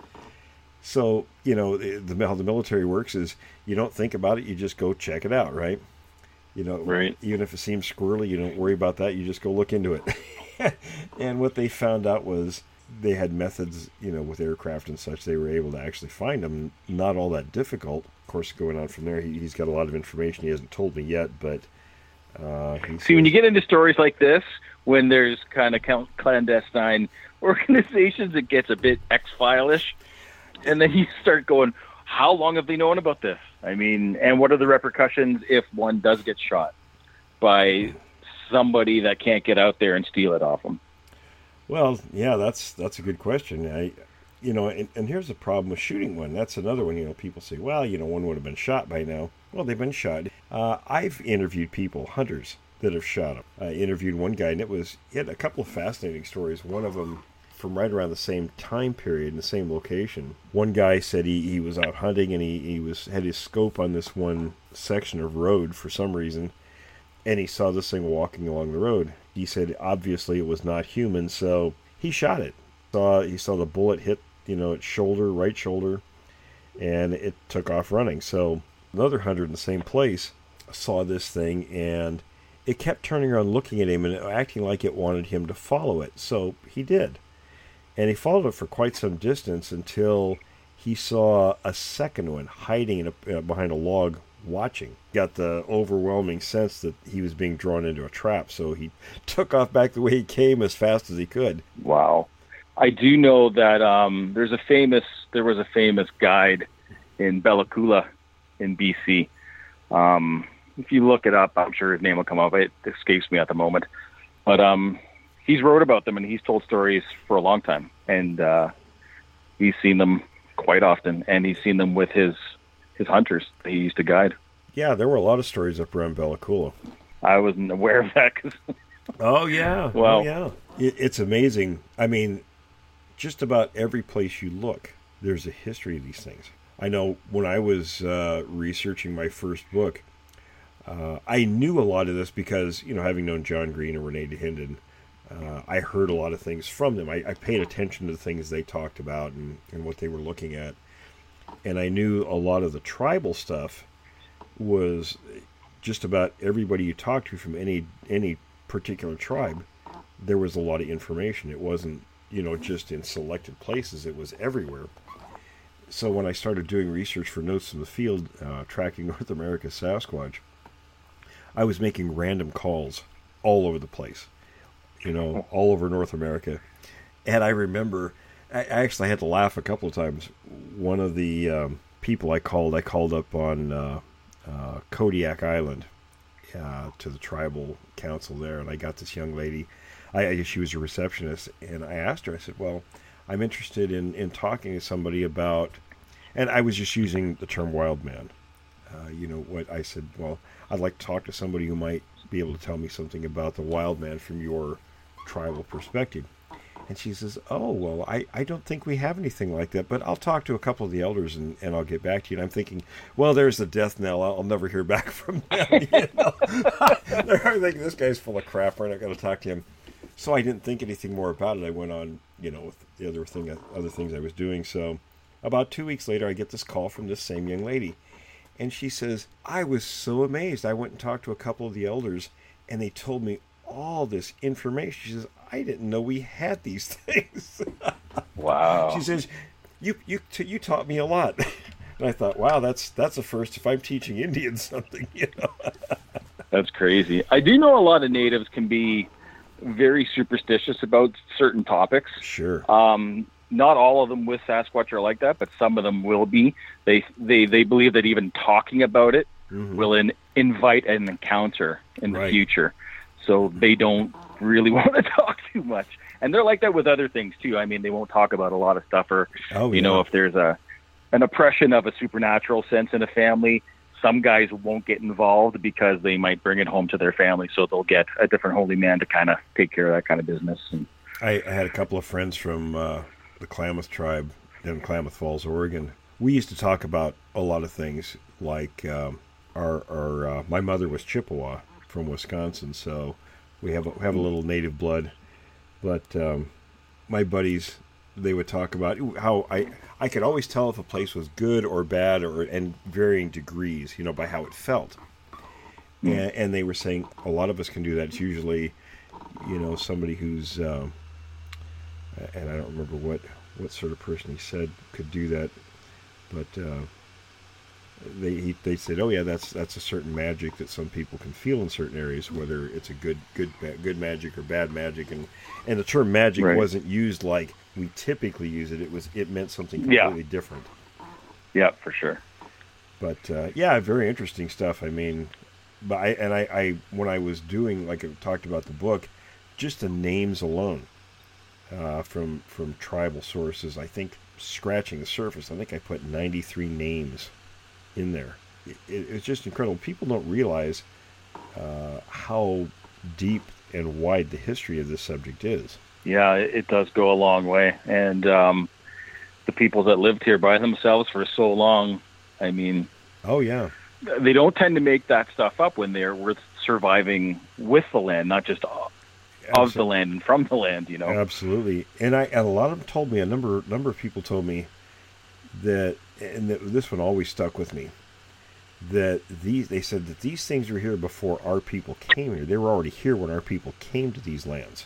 So, how the military works is you don't think about it, you just go check it out, right? Right. Even if it seems squirrely, you don't worry about that, you just go look into it. And what they found out was they had methods, with aircraft and such, they were able to actually find them. Not all that difficult. Of course, going on from there, he's got a lot of information he hasn't told me yet, but... See, when you get into stories like this, when there's kind of clandestine organizations, it gets a bit X-File-ish. And then you start going, how long have they known about this? I mean, and what are the repercussions if one does get shot by somebody that can't get out there and steal it off them? Well, yeah, that's a good question. And here's the problem with shooting one. That's another one. People say, well, one would have been shot by now. Well, they've been shot. I've interviewed people, hunters, that have shot them. I interviewed one guy, and he had a couple of fascinating stories. One of them from right around the same time period in the same location. One guy said he was out hunting, and he had his scope on this one section of road for some reason, and he saw this thing walking along the road. He said obviously it was not human, so he shot it. He saw the bullet hit, its shoulder, right shoulder, and it took off running. So another hunter in the same place saw this thing, and it kept turning around looking at him and acting like it wanted him to follow it. So he did. And he followed it for quite some distance until he saw a second one hiding behind a log watching. Got the overwhelming sense that he was being drawn into a trap, so he took off back the way he came as fast as he could. Wow. I do know that there was a famous guide in Bella Coola in BC. If you look it up, I'm sure his name will come up. It escapes me at the moment. But he's wrote about them, and he's told stories for a long time. And he's seen them quite often, and he's seen them with his hunters that he used to guide. Yeah, there were a lot of stories up around Bella Coola. I wasn't aware of that. Oh, yeah. Well, oh, yeah. It's amazing. I mean, just about every place you look, there's a history of these things. I know when I was researching my first book, I knew a lot of this because, having known John Green and Renee DeHinden, I heard a lot of things from them. I paid attention to the things they talked about and what they were looking at. And I knew a lot of the tribal stuff was just about everybody you talked to from any particular tribe. There was a lot of information. It wasn't, just in selected places. It was everywhere. So when I started doing research for Notes from the Field, tracking North America Sasquatch, I was making random calls all over the place, all over North America. And I remember, I actually had to laugh a couple of times. One of the people I called up on Kodiak Island to the tribal council there, and I got this young lady. She was a receptionist, and I asked her, I said, well, I'm interested in talking to somebody about, and I was just using the term wild man. What I said, well, I'd like to talk to somebody who might be able to tell me something about the wild man from your tribal perspective. And she says, oh, well, I don't think we have anything like that, but I'll talk to a couple of the elders and I'll get back to you. And I'm thinking, well, there's the death knell. I'll never hear back from them. They're thinking, this guy's full of crap. We're not going to talk to him. So I didn't think anything more about it. I went on, with the other things I was doing. So about 2 weeks later, I get this call from this same young lady. And she says, I was so amazed. I went and talked to a couple of the elders, and they told me all this information. She says, I didn't know we had these things. Wow. She says, you taught me a lot. And I thought, wow, that's a first if I'm teaching Indians something, That's crazy. I do know a lot of natives can be very superstitious about certain topics. Sure. Not all of them with Sasquatch are like that, but some of them will be. They believe that even talking about it will invite an encounter in the future. So they don't really want to talk too much. And they're like that with other things too. I mean, they won't talk about a lot of stuff, or if there's an oppression of a supernatural sense in a family, some guys won't get involved because they might bring it home to their family, so they'll get a different holy man to kind of take care of that kind of business. And I had a couple of friends from the Klamath tribe in Klamath Falls, Oregon. We used to talk about a lot of things, like my mother was Chippewa from Wisconsin, so we have a little native blood. But my buddies, they would talk about how I could always tell if a place was good or bad, and varying degrees, by how it felt. And they were saying a lot of us can do that. It's usually, somebody who's, and I don't remember what sort of person he said could do that, but they said, oh yeah, that's a certain magic that some people can feel in certain areas, whether it's a good magic or bad magic, and the term magic wasn't used like we typically use it. It meant something completely different. Yeah, for sure. But very interesting stuff. I mean, but I when I was doing, like I talked about the book, just the names alone from tribal sources, I think scratching the surface, I think I put 93 names in there. It's just incredible. People don't realize how deep and wide the history of this subject is. Yeah, it does go a long way. And the people that lived here by themselves for so long, I mean... Oh, yeah. They don't tend to make that stuff up when they're surviving with the land, not just of the land and from the land, Absolutely. And a lot of them told me, a number of people told me that, and this one always stuck with me, that they said that these things were here before our people came here. They were already here when our people came to these lands.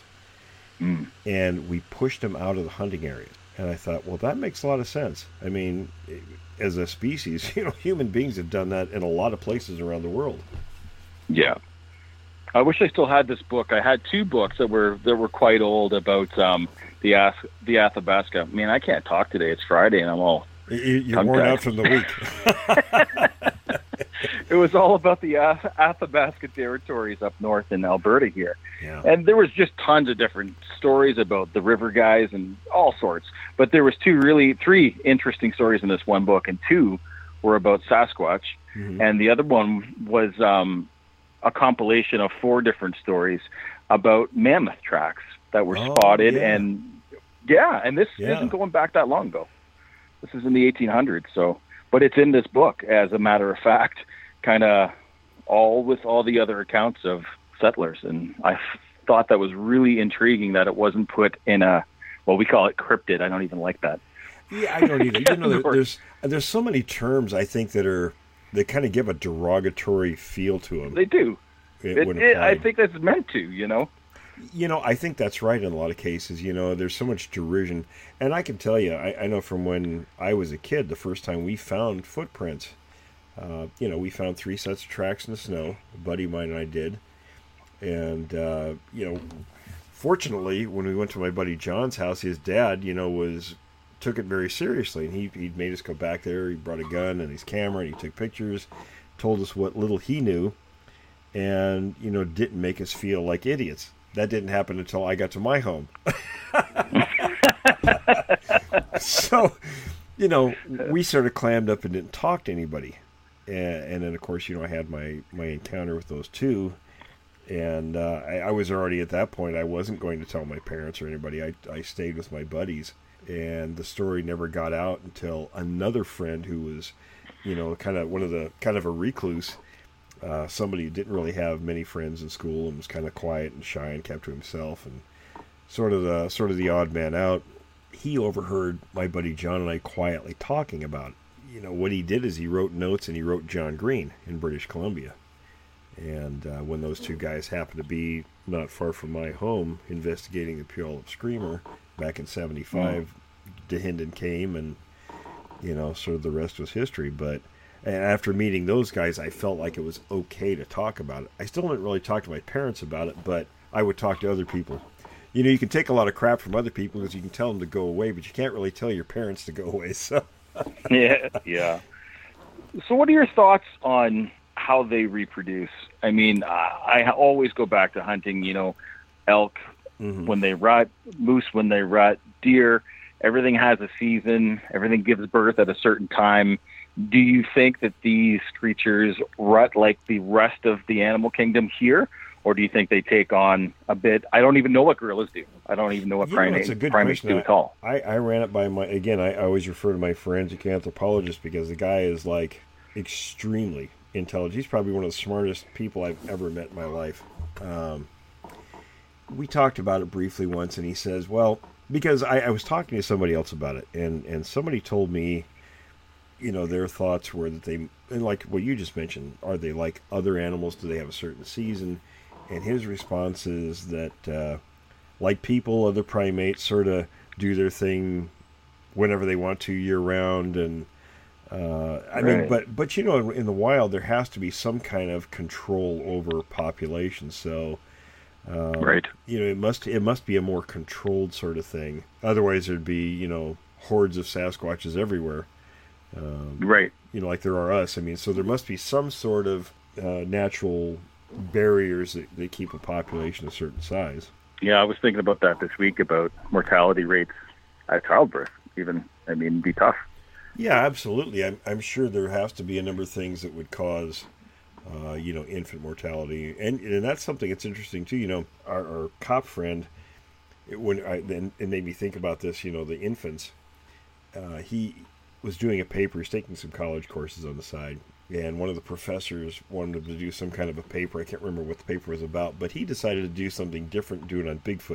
And we pushed them out of the hunting areas. And I thought, well, that makes a lot of sense. I mean, as a species, human beings have done that in a lot of places around the world. Yeah. I wish I still had this book. I had two books that were quite old about the Athabasca. I mean, I can't talk today. It's Friday, and I'm all... You're worn out from the week. It was all about the Athabasca territories up north in Alberta here. Yeah. And there was just tons of different stories about the river guys and all sorts. But there was three interesting stories in this one book, and two were about Sasquatch. Mm-hmm. And the other one was a compilation of 4 different stories about mammoth tracks that were spotted. Yeah. And this isn't going back that long ago. This is in the 1800s. So, but it's in this book, as a matter of fact, kind of with all the other accounts of settlers. And I thought that was really intriguing that it wasn't put in we call it cryptid. I don't even like that. Yeah, I don't either. There's so many terms, I think, that kind of give a derogatory feel to them. They do. I think that's meant to, I think that's right in a lot of cases. There's so much derision. And I can tell you, I know from when I was a kid, the first time we found footprints, we found 3 sets of tracks in the snow. A buddy of mine and I did. And, fortunately, when we went to my buddy John's house, his dad, took it very seriously. And he made us go back there. He brought a gun and his camera, and he took pictures, told us what little he knew, and, didn't make us feel like idiots. That didn't happen until I got to my home. So, we sort of clammed up and didn't talk to anybody. And then, of course, I had my encounter with those 2. And I was already at that point, I wasn't going to tell my parents or anybody. I stayed with my buddies. And the story never got out until another friend who was, kind of a recluse, somebody who didn't really have many friends in school and was kind of quiet and shy and kept to himself and sort of the odd man out. He overheard my buddy John and I quietly talking about it. What he did is he wrote notes, and he wrote John Green in British Columbia. And when those 2 guys happened to be not far from my home investigating the Puyallup Screamer back in 75, Dahinden came, and sort of the rest was history. But after meeting those guys, I felt like it was okay to talk about it. I still didn't really talk to my parents about it, but I would talk to other people. You can take a lot of crap from other people because you can tell them to go away, but you can't really tell your parents to go away. So yeah. So what are your thoughts on how they reproduce? I mean, I always go back to hunting, elk when they rut, moose when they rut, deer. Everything has a season. Everything gives birth at a certain time. Do you think that these creatures rut like the rest of the animal kingdom here, or do you think they take on a bit? I don't even know what gorillas do. I don't even know what primates do at all. I ran it by I always refer to my forensic anthropologist because the guy is like extremely intelligent. He's probably one of the smartest people I've ever met in my life. We talked about it briefly once, and he says, well, because I was talking to somebody else about it, and somebody told me, their thoughts were that and like what you just mentioned, are they like other animals? Do they have a certain season? And his response is that, like people, other primates sort of do their thing whenever they want to year round. And I mean, but in the wild, there has to be some kind of control over population. So, right. It must be a more controlled sort of thing. Otherwise, there'd be, hordes of Sasquatches everywhere. Right. Like there are us. I mean, so there must be some sort of natural barriers that keep a population a certain size. Yeah, I was thinking about that this week, about mortality rates at childbirth. Even, I mean, it'd be tough. Yeah, absolutely. I'm sure there has to be a number of things that would cause, infant mortality, and that's something that's interesting too. Our cop friend, it made me think about this. The infants. He was doing a paper. He's taking some college courses on the side, and one of the professors wanted him to do some kind of a paper. I can't remember what the paper was about, but he decided to do something different, do it on Bigfoot.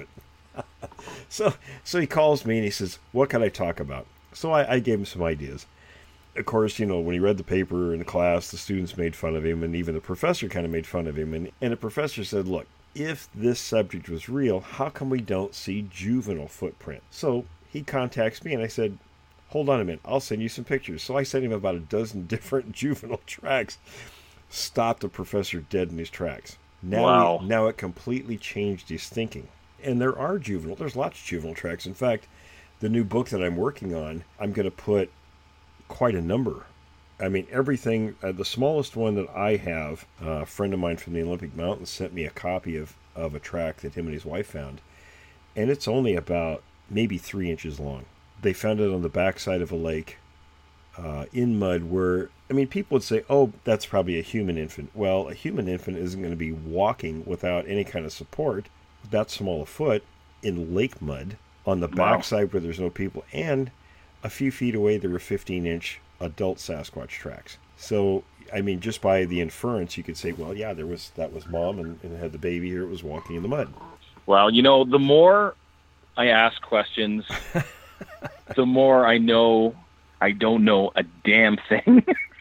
So he calls me and he says, what can I talk about? So I gave him some ideas. Of course, when he read the paper in class, the students made fun of him, and even the professor kind of made fun of him. And the professor said, look, if this subject was real, how come we don't see juvenile footprint? So he contacts me, and I said, hold on a minute, I'll send you some pictures. So I sent him about a dozen different juvenile tracks. Stopped the professor dead in his tracks. Now it completely changed his thinking. And there's lots of juvenile tracks. In fact, the new book that I'm working on, I'm going to put quite a number. I mean, everything, the smallest one that I have, a friend of mine from the Olympic Mountains sent me a copy of a track that him and his wife found. And it's only about maybe 3 inches long. They found it on the backside of a lake in mud where, I mean, people would say, oh, that's probably a human infant. Well, a human infant isn't going to be walking without any kind of support, that small a foot, in lake mud on the backside where there's no people. And a few feet away, there were 15-inch adult Sasquatch tracks. So, I mean, just by the inference, you could say, well, yeah, that was mom and had the baby here. It was walking in the mud. Well, the more I ask questions, the more I know I don't know a damn thing,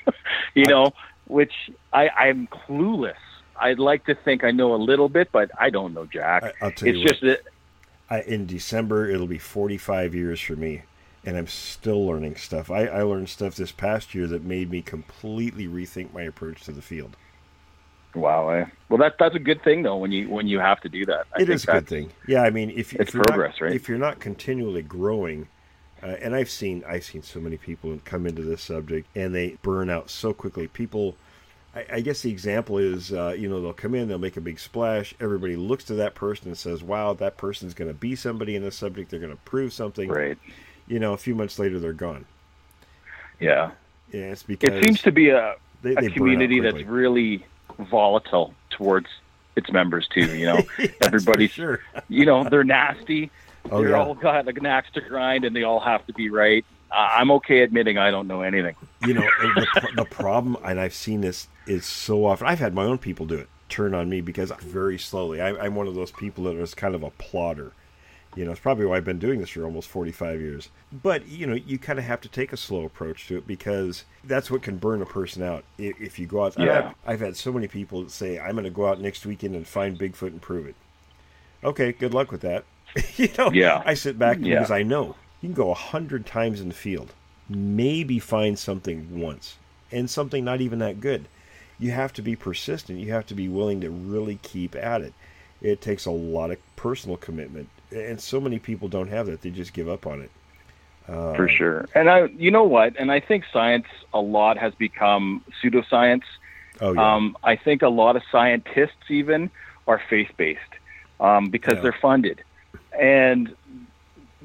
which I'm clueless. I'd like to think I know a little bit, but I don't know jack. I'll tell you just that. In December, it'll be 45 years for me, and I'm still learning stuff. I learned stuff this past year that made me completely rethink my approach to the field. Wow. Well, that's a good thing, though, when you have to do that. It is a good thing. Yeah, I mean, if you're progress, right? If you're not continually growing, and I've seen so many people come into this subject and they burn out so quickly. People, I guess the example is, they'll come in, they'll make a big splash. Everybody looks to that person and says, wow, that person's going to be somebody in this subject. They're going to prove something. Right. A few months later, they're gone. Yeah. Yeah, it's because it seems to be a community that's really volatile towards its members too. Everybody's, sure. They're nasty. Oh, they're all got like an axe to grind, and they all have to be right. I'm okay admitting I don't know anything. The problem, and I've seen this, is so often. I've had my own people do it, turn on me, because very slowly. I'm one of those people that is kind of a plodder. It's probably why I've been doing this for almost 45 years. But, you kind of have to take a slow approach to it, because that's what can burn a person out if you go out. Yeah. I've had so many people that say, I'm going to go out next weekend and find Bigfoot and prove it. Okay, good luck with that. Yeah. I sit back because I know you can go 100 times in the field, maybe find something once, and something not even that good. You have to be persistent. You have to be willing to really keep at it. It takes a lot of personal commitment, and so many people don't have that. They just give up on it. For sure. And you know what? And I think science a lot has become pseudoscience. Oh, yeah. I think a lot of scientists even are faith-based because they're funded. And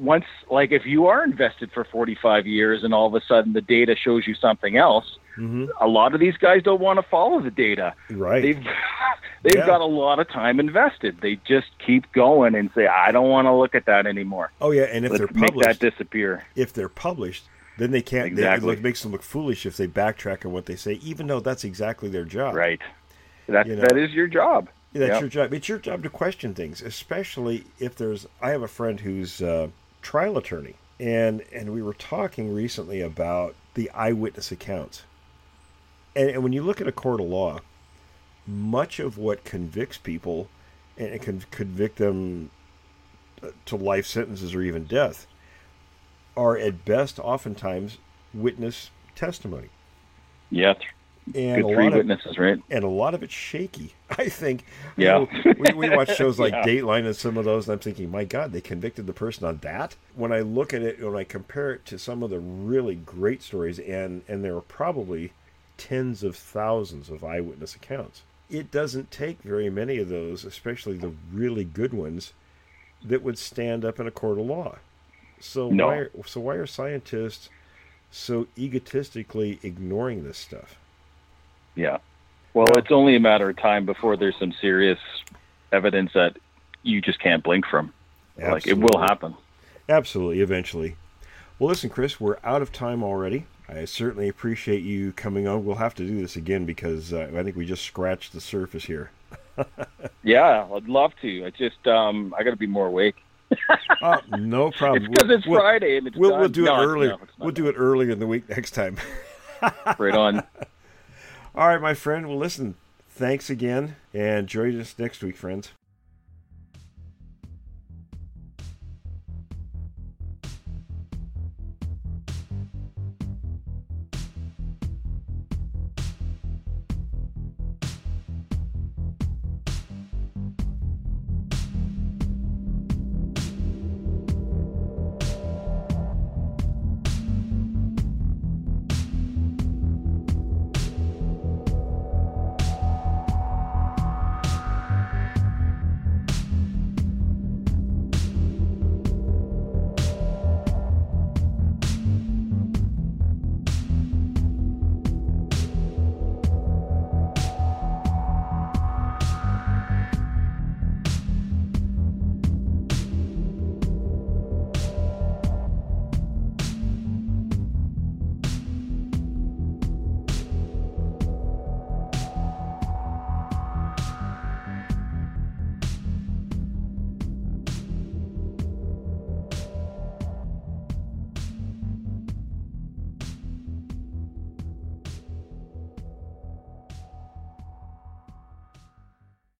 once, like if you are invested for 45 years and all of a sudden the data shows you something else, a lot of these guys don't want to follow the data. Right. They've got a lot of time invested. They just keep going and say, I don't want to look at that anymore. Oh, yeah, and if they're published, make that disappear. If they're published, then they can't. Exactly. It makes them look foolish if they backtrack on what they say, even though that's exactly their job. Right. That is your job. Yeah, that's your job. It's your job to question things, especially if there's. I have a friend who's a trial attorney, and we were talking recently about the eyewitness accounts. And when you look at a court of law, much of what convicts people and it can convict them to life sentences or even death are at best oftentimes witness testimony. Yeah. And good 3 witnesses, right? And a lot of it's shaky, I think. Yeah. We watch shows like Dateline and some of those, and I'm thinking, my God, they convicted the person on that? When I look at it, when I compare it to some of the really great stories, and there are probably tens of thousands of eyewitness accounts, it doesn't take very many of those, especially the really good ones, that would stand up in a court of law. So why are scientists so egotistically ignoring this stuff? Yeah. Well, it's only a matter of time before there's some serious evidence that you just can't blink from. Absolutely. Like, it will happen. Absolutely, eventually. Well, listen, Chris, we're out of time already. I certainly appreciate you coming on. We'll have to do this again because I think we just scratched the surface here. Yeah, I'd love to. I just, I got to be more awake. No problem. It's because it's Friday and it's we'll do it earlier. No, we'll do it earlier in the week next time. Right on. All right, my friend. Well, listen, thanks again, and join us next week, friends.